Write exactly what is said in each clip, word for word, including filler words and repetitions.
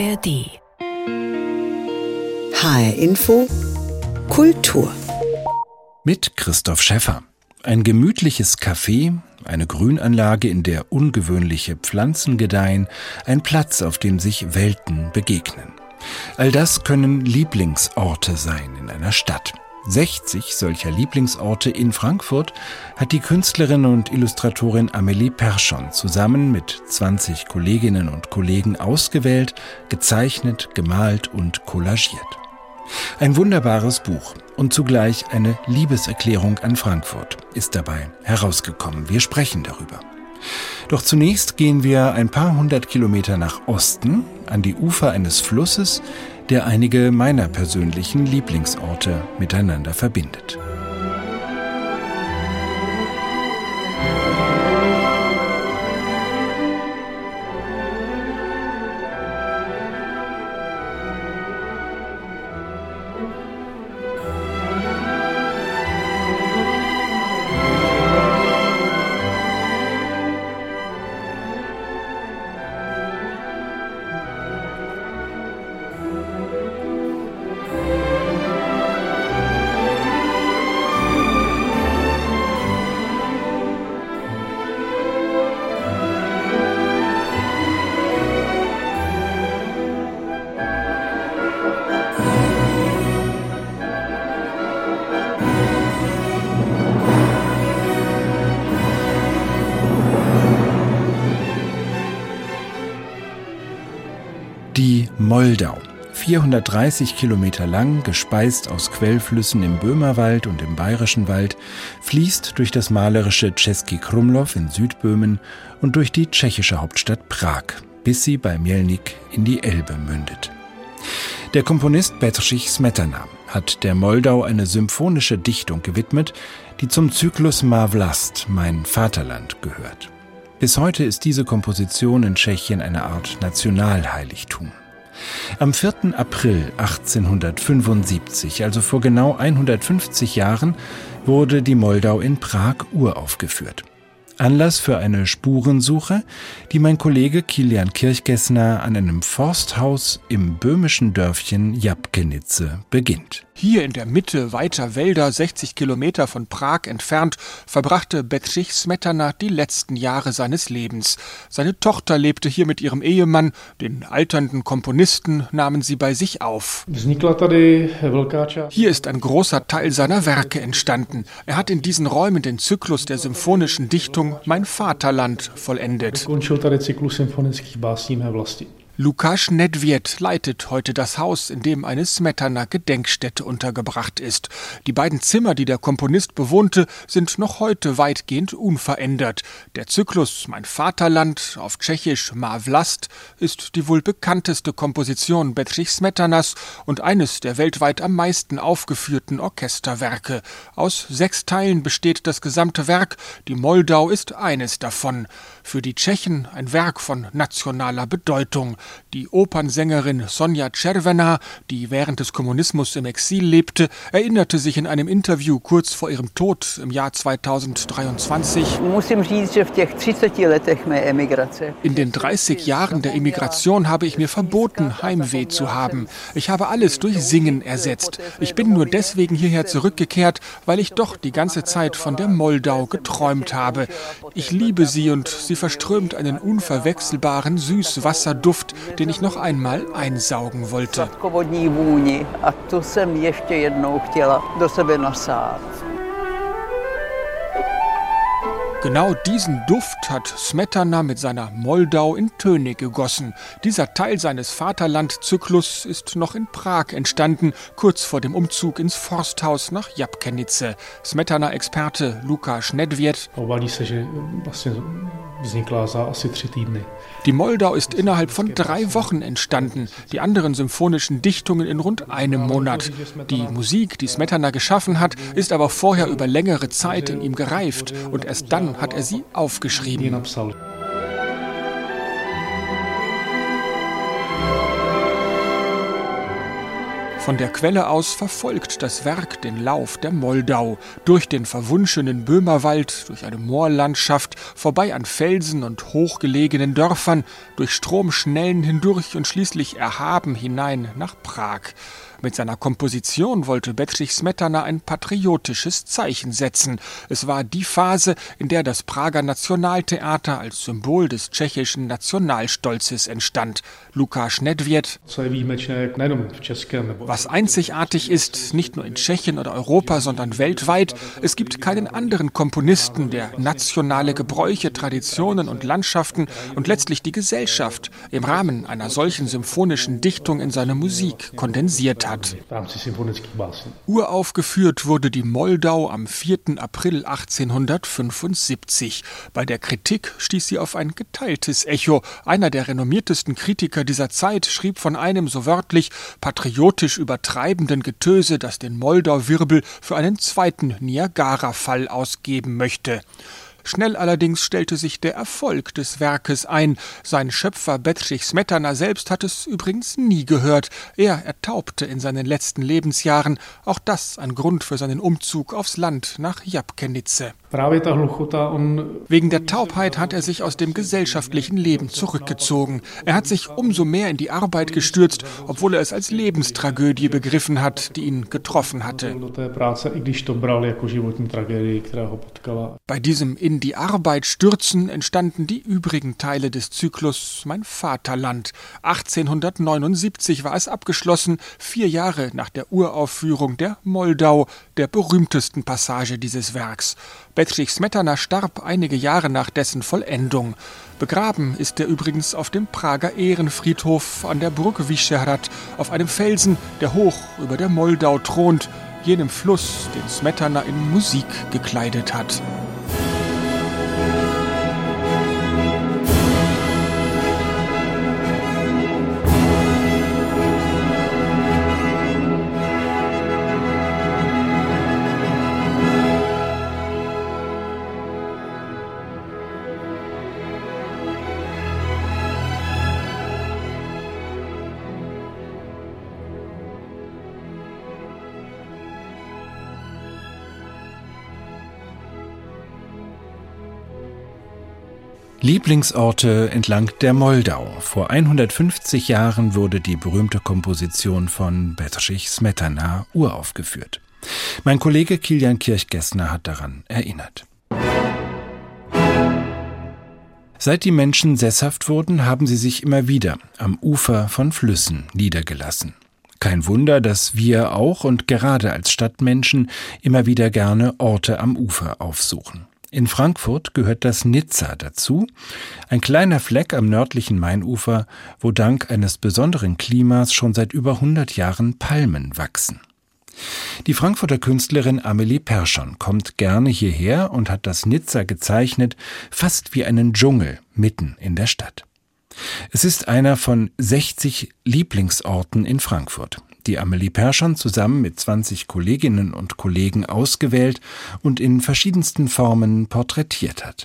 R D. H R Info Kultur mit Christoph Schäffer. Ein gemütliches Café, eine Grünanlage, in der ungewöhnliche Pflanzen gedeihen, ein Platz, auf dem sich Welten begegnen. All das können Lieblingsorte sein in einer Stadt. sechzig solcher Lieblingsorte in Frankfurt hat die Künstlerin und Illustratorin Amélie Perschon zusammen mit zwanzig Kolleginnen und Kollegen ausgewählt, gezeichnet, gemalt und collagiert. Ein wunderbares Buch und zugleich eine Liebeserklärung an Frankfurt ist dabei herausgekommen. Wir sprechen darüber. Doch zunächst gehen wir ein paar hundert Kilometer nach Osten an die Ufer eines Flusses, der einige meiner persönlichen Lieblingsorte miteinander verbindet. Die Moldau, vierhundertdreißig Kilometer lang, gespeist aus Quellflüssen im Böhmerwald und im Bayerischen Wald, fließt durch das malerische Český Krumlov in Südböhmen und durch die tschechische Hauptstadt Prag, bis sie bei Mělník in die Elbe mündet. Der Komponist Bedřich Smetana hat der Moldau eine symphonische Dichtung gewidmet, die zum Zyklus Má vlast, mein Vaterland, gehört. Bis heute ist diese Komposition in Tschechien eine Art Nationalheiligtum. Am vierten April achtzehnhundertfünfundsiebzig, also vor genau hundertfünfzig Jahren, wurde die Moldau in Prag uraufgeführt. Anlass für eine Spurensuche, die mein Kollege Kilian Kirchgessner an einem Forsthaus im böhmischen Dörfchen Jabkenice beginnt. Hier in der Mitte weiter Wälder, sechzig Kilometer von Prag entfernt, verbrachte Bedřich Smetana die letzten Jahre seines Lebens. Seine Tochter lebte hier mit ihrem Ehemann, den alternden Komponisten nahmen sie bei sich auf. Hier ist ein großer Teil seiner Werke entstanden. Er hat in diesen Räumen den Zyklus der symphonischen Dichtung Mein Vaterland vollendet. Lukáš Nedvěd leitet heute das Haus, in dem eine Smetana-Gedenkstätte untergebracht ist. Die beiden Zimmer, die der Komponist bewohnte, sind noch heute weitgehend unverändert. Der Zyklus Mein Vaterland, auf Tschechisch Má vlast, ist die wohl bekannteste Komposition Bedřich Smetanas und eines der weltweit am meisten aufgeführten Orchesterwerke. Aus sechs Teilen besteht das gesamte Werk. Die Moldau ist eines davon. Für die Tschechen ein Werk von nationaler Bedeutung. Die Opernsängerin Sonja Červená, die während des Kommunismus im Exil lebte, erinnerte sich in einem Interview kurz vor ihrem Tod im Jahr zweitausenddreiundzwanzig: In den dreißig Jahren der Emigration habe ich mir verboten, Heimweh zu haben. Ich habe alles durch Singen ersetzt. Ich bin nur deswegen hierher zurückgekehrt, weil ich doch die ganze Zeit von der Moldau geträumt habe. Ich liebe sie und sie verströmt einen unverwechselbaren Süßwasserduft, den ich noch einmal einsaugen wollte. Genau diesen Duft hat Smetana mit seiner Moldau in Töne gegossen. Dieser Teil seines Vaterland-Zyklus ist noch in Prag entstanden, kurz vor dem Umzug ins Forsthaus nach Jabkenice. Smetana-Experte Lukáš Nedvěd: Die Moldau ist innerhalb von drei Wochen entstanden, die anderen symphonischen Dichtungen in rund einem Monat. Die Musik, die Smetana geschaffen hat, ist aber vorher über längere Zeit in ihm gereift und erst dann hat er sie aufgeschrieben. Von der Quelle aus verfolgt das Werk den Lauf der Moldau, durch den verwunschenen Böhmerwald, durch eine Moorlandschaft, vorbei an Felsen und hochgelegenen Dörfern, durch Stromschnellen hindurch und schließlich erhaben hinein nach Prag. Mit seiner Komposition wollte Bedřich Smetana ein patriotisches Zeichen setzen. Es war die Phase, in der das Prager Nationaltheater als Symbol des tschechischen Nationalstolzes entstand. Lukáš Nedvěd: Was einzigartig ist, nicht nur in Tschechien oder Europa, sondern weltweit, es gibt keinen anderen Komponisten, der nationale Gebräuche, Traditionen und Landschaften und letztlich die Gesellschaft im Rahmen einer solchen symphonischen Dichtung in seine Musik kondensiert hat. Hat. Uraufgeführt wurde die Moldau am vierten April achtzehnhundertfünfundsiebzig. Bei der Kritik stieß sie auf ein geteiltes Echo. Einer der renommiertesten Kritiker dieser Zeit schrieb von einem so wörtlich patriotisch übertreibenden Getöse, das den Moldau-Wirbel für einen zweiten Niagara-Fall ausgeben möchte. Schnell allerdings stellte sich der Erfolg des Werkes ein. Sein Schöpfer Bedřich Smetana selbst hat es übrigens nie gehört. Er ertaubte in seinen letzten Lebensjahren. Auch das ein Grund für seinen Umzug aufs Land nach Jabkenice. Wegen der Taubheit hat er sich aus dem gesellschaftlichen Leben zurückgezogen. Er hat sich umso mehr in die Arbeit gestürzt, obwohl er es als Lebenstragödie begriffen hat, die ihn getroffen hatte. Bei diesem In die Arbeit stürzen entstanden die übrigen Teile des Zyklus Mein Vaterland. achtzehnhundertneunundsiebzig war es abgeschlossen, vier Jahre nach der Uraufführung der Moldau, der berühmtesten Passage dieses Werks. Bedřich Smetana starb einige Jahre nach dessen Vollendung. Begraben ist er übrigens auf dem Prager Ehrenfriedhof an der Burg Vyšehrad, auf einem Felsen, der hoch über der Moldau thront, jenem Fluss, den Smetana in Musik gekleidet hat. Lieblingsorte entlang der Moldau. Vor hundertfünfzig Jahren wurde die berühmte Komposition von Bedřich Smetana uraufgeführt. Mein Kollege Kilian Kirchgessner hat daran erinnert. Seit die Menschen sesshaft wurden, haben sie sich immer wieder am Ufer von Flüssen niedergelassen. Kein Wunder, dass wir auch und gerade als Stadtmenschen immer wieder gerne Orte am Ufer aufsuchen. In Frankfurt gehört das Nizza dazu, ein kleiner Fleck am nördlichen Mainufer, wo dank eines besonderen Klimas schon seit über hundert Jahren Palmen wachsen. Die Frankfurter Künstlerin Amelie Perschon kommt gerne hierher und hat das Nizza gezeichnet, fast wie einen Dschungel mitten in der Stadt. Es ist einer von sechzig Lieblingsorten in Frankfurt, die Amelie Perschon zusammen mit zwanzig Kolleginnen und Kollegen ausgewählt und in verschiedensten Formen porträtiert hat.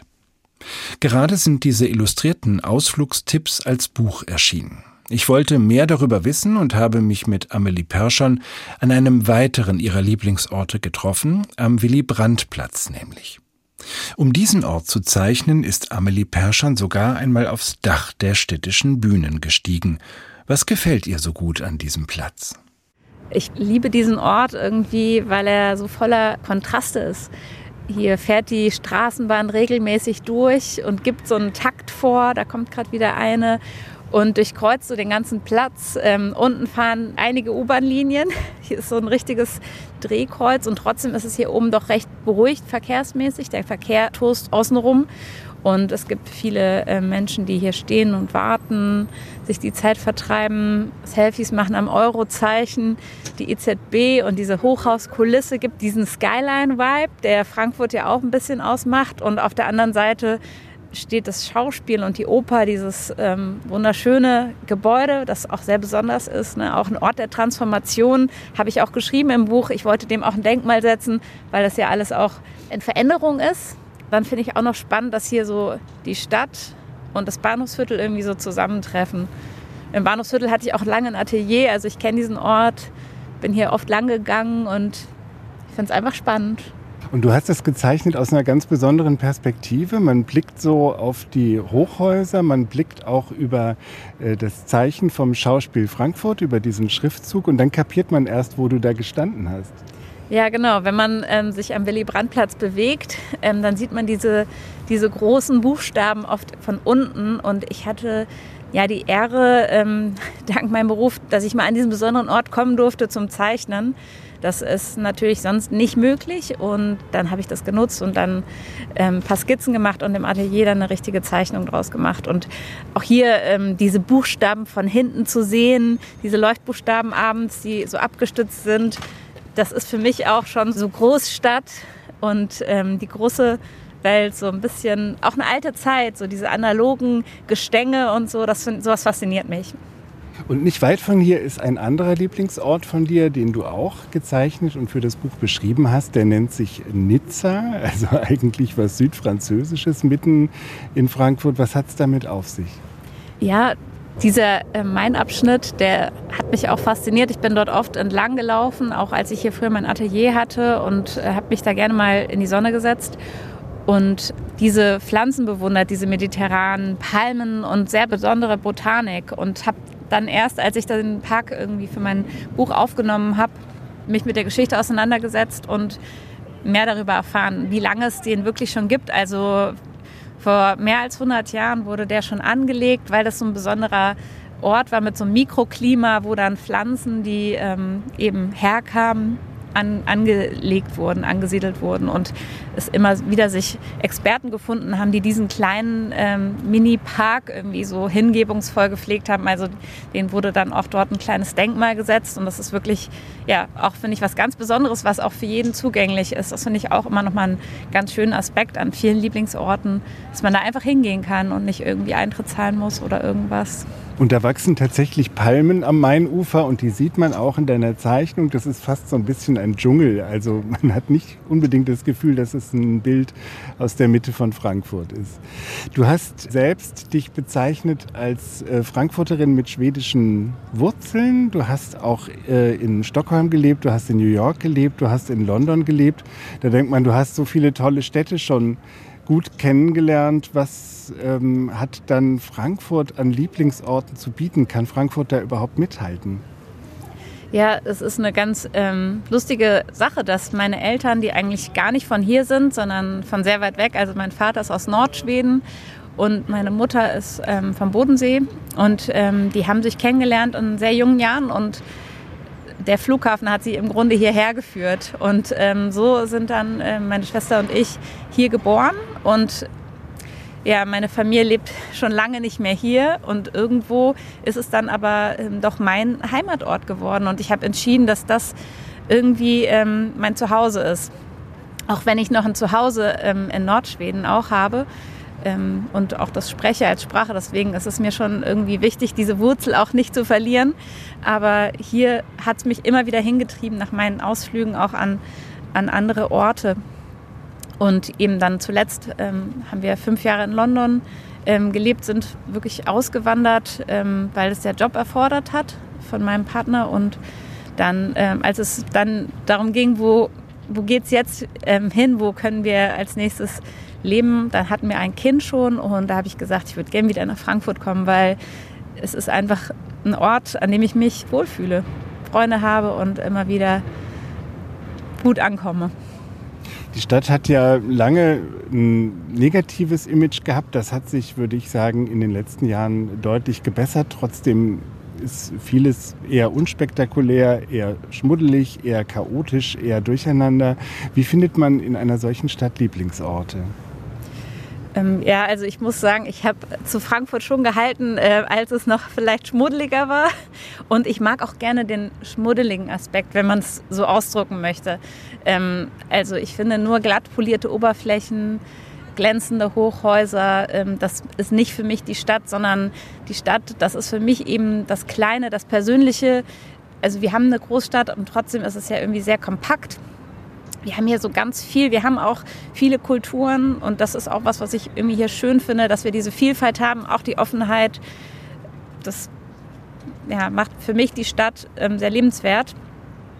Gerade sind diese illustrierten Ausflugstipps als Buch erschienen. Ich wollte mehr darüber wissen und habe mich mit Amelie Perschon an einem weiteren ihrer Lieblingsorte getroffen, am Willy-Brandt-Platz nämlich. Um diesen Ort zu zeichnen, ist Amelie Perschon sogar einmal aufs Dach der städtischen Bühnen gestiegen. Was gefällt ihr so gut an diesem Platz? Ich liebe diesen Ort irgendwie, weil er so voller Kontraste ist. Hier fährt die Straßenbahn regelmäßig durch und gibt so einen Takt vor, da kommt gerade wieder eine und durchkreuzt so den ganzen Platz. Ähm, unten fahren einige U-Bahn-Linien, hier ist so ein richtiges Drehkreuz und trotzdem ist es hier oben doch recht beruhigt verkehrsmäßig. Der Verkehr tost außenrum. Und es gibt viele äh, Menschen, die hier stehen und warten, sich die Zeit vertreiben, Selfies machen am Eurozeichen. Die E Z B und diese Hochhauskulisse gibt diesen Skyline-Vibe, der Frankfurt ja auch ein bisschen ausmacht. Und auf der anderen Seite steht das Schauspiel und die Oper, dieses ähm, wunderschöne Gebäude, das auch sehr besonders ist, ne? Auch ein Ort der Transformation, habe ich auch geschrieben im Buch. Ich wollte dem auch ein Denkmal setzen, weil das ja alles auch in Veränderung ist. Dann finde ich auch noch spannend, dass hier so die Stadt und das Bahnhofsviertel irgendwie so zusammentreffen. Im Bahnhofsviertel hatte ich auch lange ein Atelier, also ich kenne diesen Ort bin hier oft lang gegangen und ich finde es einfach spannend. Und du hast das gezeichnet aus einer ganz besonderen Perspektive. Man blickt so auf die Hochhäuser, man blickt auch über äh, das Zeichen vom Schauspiel Frankfurt, über diesen Schriftzug und dann kapiert man erst, wo du da gestanden hast. Ja, genau. Wenn man ähm, sich am Willy-Brandt-Platz bewegt, ähm, dann sieht man diese, diese großen Buchstaben oft von unten. Und ich hatte ja die Ehre, ähm, dank meinem Beruf, dass ich mal an diesen besonderen Ort kommen durfte zum Zeichnen. Das ist natürlich sonst nicht möglich und dann habe ich das genutzt und dann ähm, ein paar Skizzen gemacht und im Atelier dann eine richtige Zeichnung draus gemacht. Und auch hier ähm, diese Buchstaben von hinten zu sehen, diese Leuchtbuchstaben abends, die so abgestützt sind, das ist für mich auch schon so Großstadt und ähm, die große Welt, so ein bisschen auch eine alte Zeit, so diese analogen Gestänge und so, das, sowas fasziniert mich. Und nicht weit von hier ist ein anderer Lieblingsort von dir, den du auch gezeichnet und für das Buch beschrieben hast. Der nennt sich Nizza, also eigentlich was Südfranzösisches mitten in Frankfurt. Was hat es damit auf sich? Ja, dieser äh, Main-Abschnitt, der hat mich auch fasziniert. Ich bin dort oft entlang gelaufen, auch als ich hier früher mein Atelier hatte und äh, habe mich da gerne mal in die Sonne gesetzt. Und diese Pflanzen bewundert, diese mediterranen Palmen und sehr besondere Botanik und habe dann erst, als ich den Park irgendwie für mein Buch aufgenommen habe, mich mit der Geschichte auseinandergesetzt und mehr darüber erfahren, wie lange es den wirklich schon gibt. Also vor mehr als hundert Jahren wurde der schon angelegt, weil das so ein besonderer Ort war mit so einem Mikroklima, wo dann Pflanzen, die ähm, eben herkamen, An, angelegt wurden, angesiedelt wurden und es immer wieder sich Experten gefunden haben, die diesen kleinen ähm, Mini-Park irgendwie so hingebungsvoll gepflegt haben. Also denen wurde dann auch dort ein kleines Denkmal gesetzt und das ist wirklich, ja, auch finde ich was ganz Besonderes, was auch für jeden zugänglich ist. Das finde ich auch immer nochmal einen ganz schönen Aspekt an vielen Lieblingsorten, dass man da einfach hingehen kann und nicht irgendwie Eintritt zahlen muss oder irgendwas. Und da wachsen tatsächlich Palmen am Mainufer und die sieht man auch in deiner Zeichnung. Das ist fast so ein bisschen ein Dschungel. Also man hat nicht unbedingt das Gefühl, dass es ein Bild aus der Mitte von Frankfurt ist. Du hast selbst dich bezeichnet als äh, Frankfurterin mit schwedischen Wurzeln. Du hast auch äh, in Stockholm gelebt, du hast in New York gelebt, du hast in London gelebt. Da denkt man, du hast so viele tolle Städte schon gut kennengelernt. Was ähm, hat dann Frankfurt an Lieblingsorten zu bieten? Kann Frankfurt da überhaupt mithalten? Ja, es ist eine ganz ähm, lustige Sache, dass meine Eltern, die eigentlich gar nicht von hier sind, sondern von sehr weit weg, also mein Vater ist aus Nordschweden und meine Mutter ist ähm, vom Bodensee und ähm, die haben sich kennengelernt in sehr jungen Jahren und der Flughafen hat sie im Grunde hierher geführt und ähm, so sind dann äh, meine Schwester und ich hier geboren und ja, meine Familie lebt schon lange nicht mehr hier und irgendwo ist es dann aber ähm, doch mein Heimatort geworden und ich habe entschieden, dass das irgendwie ähm, mein Zuhause ist. Auch wenn ich noch ein Zuhause ähm, in Nordschweden auch habe ähm, und auch das spreche als Sprache, deswegen ist es mir schon irgendwie wichtig, diese Wurzel auch nicht zu verlieren. Aber hier hat es mich immer wieder hingetrieben nach meinen Ausflügen auch an, an andere Orte. Und eben dann zuletzt ähm, haben wir fünf Jahre in London ähm, gelebt, sind wirklich ausgewandert, ähm, weil es der Job erfordert hat von meinem Partner. Und dann, ähm, als es dann darum ging, wo, wo geht es jetzt ähm, hin, wo können wir als nächstes leben, dann hatten wir ein Kind schon und da habe ich gesagt, ich würde gerne wieder nach Frankfurt kommen, weil es ist einfach ein Ort, an dem ich mich wohlfühle, Freunde habe und immer wieder gut ankomme. Die Stadt hat ja lange ein negatives Image gehabt. Das hat sich, würde ich sagen, in den letzten Jahren deutlich gebessert. Trotzdem ist vieles eher unspektakulär, eher schmuddelig, eher chaotisch, eher durcheinander. Wie findet man in einer solchen Stadt Lieblingsorte? Ähm, ja, also ich muss sagen, ich habe zu Frankfurt schon gehalten, äh, als es noch vielleicht schmuddeliger war. Und ich mag auch gerne den schmuddeligen Aspekt, wenn man es so ausdrücken möchte. Ähm, also ich finde nur glatt polierte Oberflächen, glänzende Hochhäuser, ähm, das ist nicht für mich die Stadt, sondern die Stadt, das ist für mich eben das Kleine, das Persönliche. Also wir haben eine Großstadt und trotzdem ist es ja irgendwie sehr kompakt. Wir haben hier so ganz viel, wir haben auch viele Kulturen und das ist auch was, was ich irgendwie hier schön finde, dass wir diese Vielfalt haben, auch die Offenheit. Das ja, macht für mich die Stadt ähm, sehr lebenswert.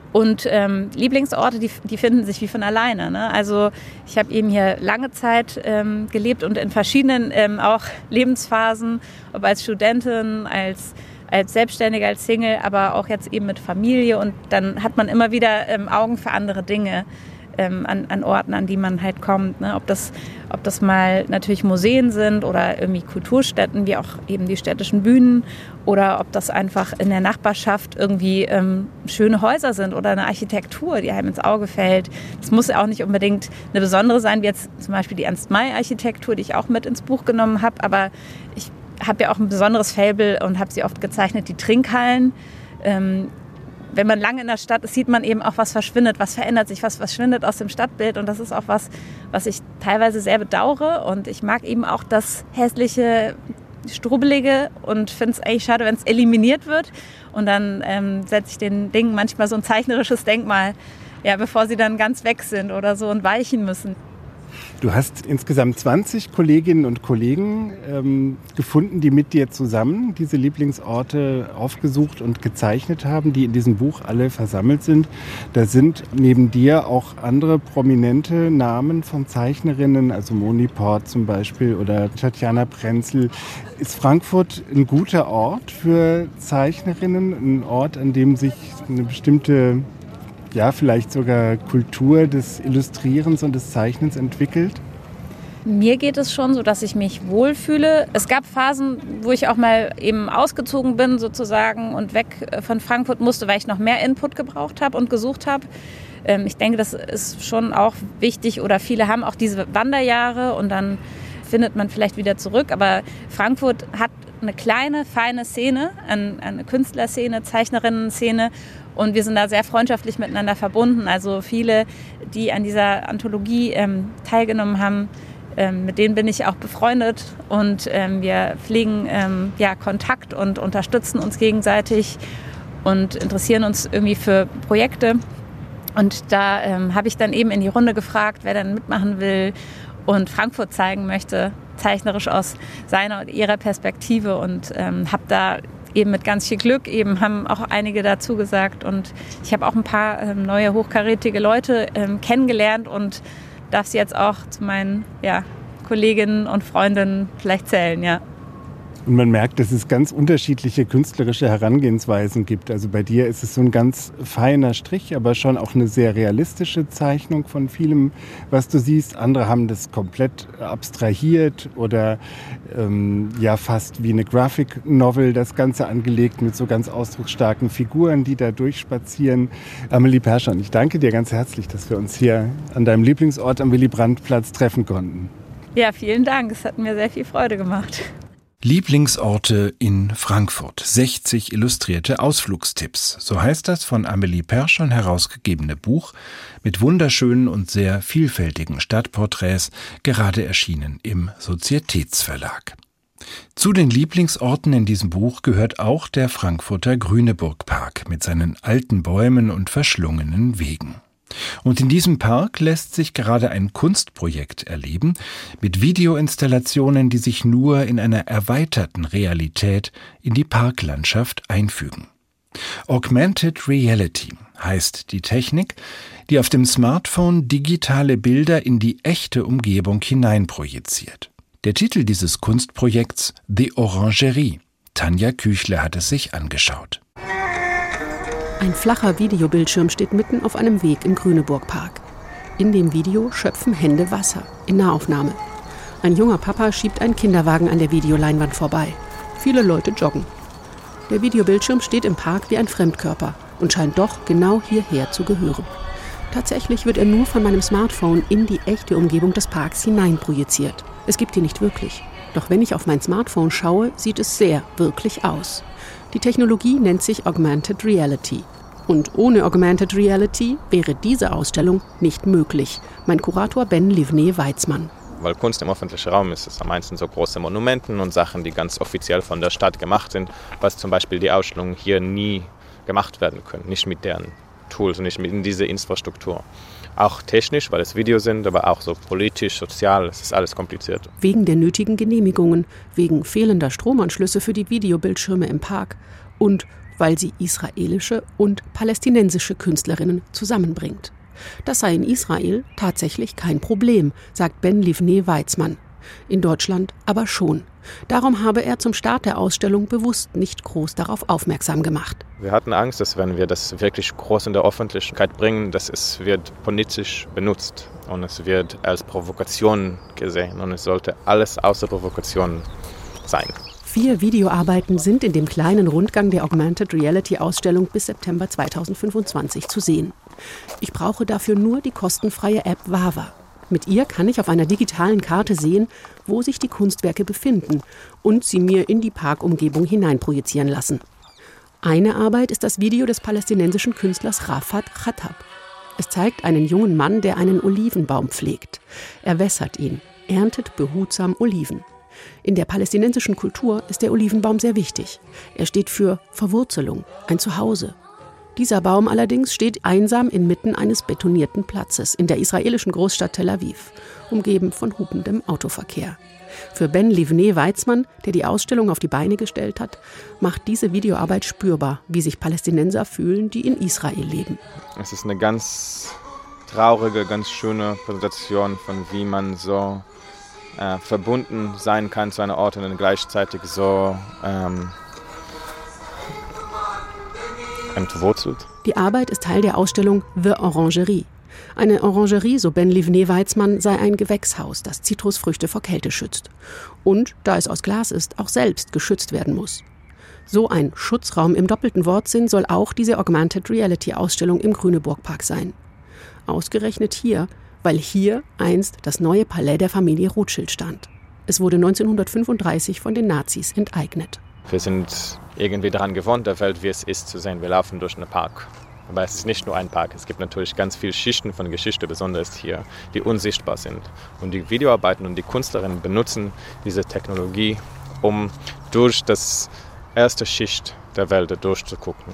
Und ähm, Lieblingsorte, die, die finden sich wie von alleine. Ne? Also ich habe eben hier lange Zeit ähm, gelebt und in verschiedenen ähm, auch Lebensphasen, ob als Studentin, als, als Selbstständige, als Single, aber auch jetzt eben mit Familie. Und dann hat man immer wieder ähm, Augen für andere Dinge ähm, an, an Orten, an die man halt kommt. Ne? Ob das, ob das mal natürlich Museen sind oder irgendwie Kulturstätten, wie auch eben die städtischen Bühnen, oder ob das einfach in der Nachbarschaft irgendwie ähm, schöne Häuser sind oder eine Architektur, die einem ins Auge fällt. Das muss ja auch nicht unbedingt eine besondere sein, wie jetzt zum Beispiel die Ernst-May-Architektur, die ich auch mit ins Buch genommen habe. Aber ich habe ja auch ein besonderes Faible und habe sie oft gezeichnet, die Trinkhallen. Ähm, wenn man lange in der Stadt ist, sieht man eben auch, was verschwindet, was verändert sich, was verschwindet aus dem Stadtbild. Und das ist auch was, was ich teilweise sehr bedauere. Und ich mag eben auch das hässliche, strubbelige und finde es eigentlich schade, wenn es eliminiert wird. Und dann ähm, setze ich den Dingen manchmal so ein zeichnerisches Denkmal, ja, bevor sie dann ganz weg sind oder so und weichen müssen. Du hast insgesamt zwanzig Kolleginnen und Kollegen ähm, gefunden, die mit dir zusammen diese Lieblingsorte aufgesucht und gezeichnet haben, die in diesem Buch alle versammelt sind. Da sind neben dir auch andere prominente Namen von Zeichnerinnen, also Moni Port zum Beispiel oder Tatjana Prenzel. Ist Frankfurt ein guter Ort für Zeichnerinnen, ein Ort, an dem sich eine bestimmte, ja, vielleicht sogar Kultur des Illustrierens und des Zeichnens entwickelt? Mir geht es schon so, dass ich mich wohlfühle. Es gab Phasen, wo ich auch mal eben ausgezogen bin sozusagen und weg von Frankfurt musste, weil ich noch mehr Input gebraucht habe und gesucht habe. Ich denke, das ist schon auch wichtig, oder viele haben auch diese Wanderjahre und dann findet man vielleicht wieder zurück. Aber Frankfurt hat eine kleine, feine Szene, eine Künstlerszene, Zeichnerinnen-Szene. Und wir sind da sehr freundschaftlich miteinander verbunden. Also viele, die an dieser Anthologie ähm, teilgenommen haben, ähm, mit denen bin ich auch befreundet. Und ähm, wir pflegen ähm, ja, Kontakt und unterstützen uns gegenseitig und interessieren uns irgendwie für Projekte. Und da ähm, habe ich dann eben in die Runde gefragt, wer dann mitmachen will und Frankfurt zeigen möchte, zeichnerisch aus seiner und ihrer Perspektive. Und ähm, habe da eben mit ganz viel Glück, eben haben auch einige dazu gesagt. Und ich habe auch ein paar ähm, neue, hochkarätige Leute ähm, kennengelernt und darf sie jetzt auch zu meinen ja, Kolleginnen und Freundinnen vielleicht zählen, ja. Und man merkt, dass es ganz unterschiedliche künstlerische Herangehensweisen gibt. Also bei dir ist es so ein ganz feiner Strich, aber schon auch eine sehr realistische Zeichnung von vielem, was du siehst. Andere haben das komplett abstrahiert oder ähm, ja fast wie eine Graphic Novel das Ganze angelegt mit so ganz ausdrucksstarken Figuren, die da durchspazieren. Amelie Perschon, ich danke dir ganz herzlich, dass wir uns hier an deinem Lieblingsort am Willy-Brandt-Platz treffen konnten. Ja, vielen Dank. Es hat mir sehr viel Freude gemacht. Lieblingsorte in Frankfurt. sechzig illustrierte Ausflugstipps. So heißt das von Amelie Perschon herausgegebene Buch mit wunderschönen und sehr vielfältigen Stadtporträts, gerade erschienen im Sozietätsverlag. Zu den Lieblingsorten in diesem Buch gehört auch der Frankfurter Grüneburg-Park mit seinen alten Bäumen und verschlungenen Wegen. Und in diesem Park lässt sich gerade ein Kunstprojekt erleben mit Videoinstallationen, die sich nur in einer erweiterten Realität in die Parklandschaft einfügen. Augmented Reality heißt die Technik, die auf dem Smartphone digitale Bilder in die echte Umgebung hineinprojiziert. Der Titel dieses Kunstprojekts The Orangerie. Tanja Küchle hat es sich angeschaut. Ein flacher Videobildschirm steht mitten auf einem Weg im Grüneburg-Park. In dem Video schöpfen Hände Wasser, in Nahaufnahme. Ein junger Papa schiebt einen Kinderwagen an der Videoleinwand vorbei. Viele Leute joggen. Der Videobildschirm steht im Park wie ein Fremdkörper und scheint doch genau hierher zu gehören. Tatsächlich wird er nur von meinem Smartphone in die echte Umgebung des Parks hineinprojiziert. Es gibt ihn nicht wirklich. Doch wenn ich auf mein Smartphone schaue, sieht es sehr wirklich aus. Die Technologie nennt sich Augmented Reality. Und ohne Augmented Reality wäre diese Ausstellung nicht möglich. Mein Kurator Ben Livney-Weizmann. Weil Kunst im öffentlichen Raum ist, ist am meisten so große Monumenten und Sachen, die ganz offiziell von der Stadt gemacht sind, was zum Beispiel die Ausstellungen hier nie gemacht werden können. Nicht mit deren Tools, nicht mit dieser Infrastruktur. Auch technisch, weil es Videos sind, aber auch so politisch, sozial, es ist alles kompliziert. Wegen der nötigen Genehmigungen, wegen fehlender Stromanschlüsse für die Videobildschirme im Park und weil sie israelische und palästinensische Künstlerinnen zusammenbringt. Das sei in Israel tatsächlich kein Problem, sagt Ben Livneh Weizmann. In Deutschland aber schon. Darum habe er zum Start der Ausstellung bewusst nicht groß darauf aufmerksam gemacht. Wir hatten Angst, dass wenn wir das wirklich groß in der Öffentlichkeit bringen, dass es wird politisch benutzt und es wird als Provokation gesehen und es sollte alles außer Provokation sein. Vier Videoarbeiten sind in dem kleinen Rundgang der Augmented Reality Ausstellung bis September zweitausendfünfundzwanzig zu sehen. Ich brauche dafür nur die kostenfreie App Wawa. Mit ihr kann ich auf einer digitalen Karte sehen, wo sich die Kunstwerke befinden und sie mir in die Parkumgebung hineinprojizieren lassen. Eine Arbeit ist das Video des palästinensischen Künstlers Rafat Khattab. Es zeigt einen jungen Mann, der einen Olivenbaum pflegt. Er wässert ihn, erntet behutsam Oliven. In der palästinensischen Kultur ist der Olivenbaum sehr wichtig. Er steht für Verwurzelung, ein Zuhause. Dieser Baum allerdings steht einsam inmitten eines betonierten Platzes in der israelischen Großstadt Tel Aviv, umgeben von hupendem Autoverkehr. Für Ben Livneh Weizmann, der die Ausstellung auf die Beine gestellt hat, macht diese Videoarbeit spürbar, wie sich Palästinenser fühlen, die in Israel leben. Es ist eine ganz traurige, ganz schöne Präsentation von wie man so äh, verbunden sein kann zu einer Ort und dann gleichzeitig so ähm, entwurzelt. Die Arbeit ist Teil der Ausstellung The Orangerie. Eine Orangerie, so Ben Livneh Weizmann, sei ein Gewächshaus, das Zitrusfrüchte vor Kälte schützt. Und, da es aus Glas ist, auch selbst geschützt werden muss. So ein Schutzraum im doppelten Wortsinn soll auch diese Augmented Reality Ausstellung im Grüneburg-Park sein. Ausgerechnet hier, weil hier einst das neue Palais der Familie Rothschild stand. Es wurde neunzehnhundertfünfunddreißig von den Nazis enteignet. Wir sind irgendwie daran gewohnt, der Welt, wie es ist, zu sehen. Wir laufen durch einen Park. Aber es ist nicht nur ein Park. Es gibt natürlich ganz viele Schichten von Geschichte, besonders hier, die unsichtbar sind. Und die Videoarbeiten und die Künstlerinnen benutzen diese Technologie, um durch das erste Schicht der Welt durchzugucken.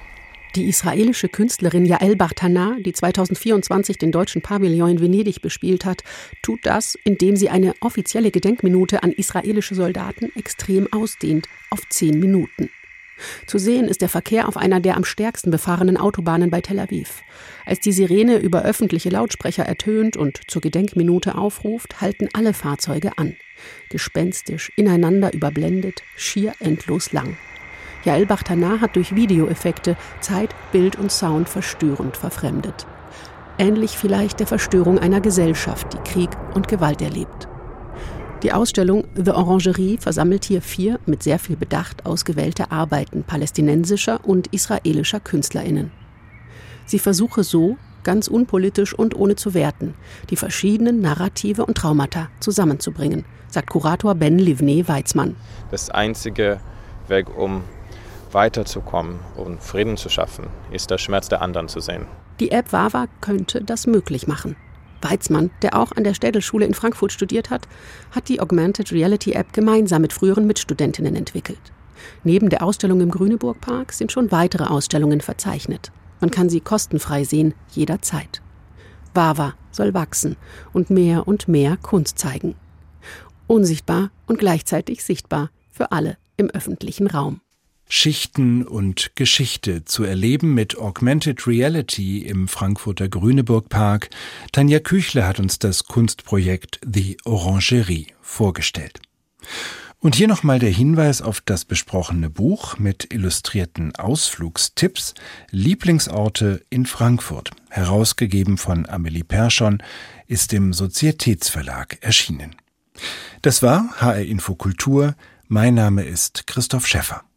Die israelische Künstlerin Yael Bartana, die zweitausendvierundzwanzig den Deutschen Pavillon in Venedig bespielt hat, tut das, indem sie eine offizielle Gedenkminute an israelische Soldaten extrem ausdehnt, auf zehn Minuten. Zu sehen ist der Verkehr auf einer der am stärksten befahrenen Autobahnen bei Tel Aviv. Als die Sirene über öffentliche Lautsprecher ertönt und zur Gedenkminute aufruft, halten alle Fahrzeuge an. Gespenstisch, ineinander überblendet, schier endlos lang. Yael Bartana hat durch Videoeffekte Zeit, Bild und Sound verstörend verfremdet. Ähnlich vielleicht der Verstörung einer Gesellschaft, die Krieg und Gewalt erlebt. Die Ausstellung The Orangerie versammelt hier vier mit sehr viel Bedacht ausgewählte Arbeiten palästinensischer und israelischer KünstlerInnen. Sie versuche so, ganz unpolitisch und ohne zu werten, die verschiedenen Narrative und Traumata zusammenzubringen, sagt Kurator Ben Livneh Weizmann. Das einzige Weg, um weiterzukommen und Frieden zu schaffen, ist der Schmerz der anderen zu sehen. Die App Wawa könnte das möglich machen. Weizmann, der auch an der Städelschule in Frankfurt studiert hat, hat die Augmented Reality App gemeinsam mit früheren Mitstudentinnen entwickelt. Neben der Ausstellung im Grüneburg-Park sind schon weitere Ausstellungen verzeichnet. Man kann sie kostenfrei sehen, jederzeit. Wawa soll wachsen und mehr und mehr Kunst zeigen. Unsichtbar und gleichzeitig sichtbar für alle im öffentlichen Raum. Schichten und Geschichte zu erleben mit Augmented Reality im Frankfurter Grüneburg-Park. Tanja Küchle hat uns das Kunstprojekt The Orangerie vorgestellt. Und hier nochmal der Hinweis auf das besprochene Buch mit illustrierten Ausflugstipps Lieblingsorte in Frankfurt. Herausgegeben von Amelie Perschon, ist im Sozietätsverlag erschienen. Das war H R Info Kultur. Mein Name ist Christoph Schäffer.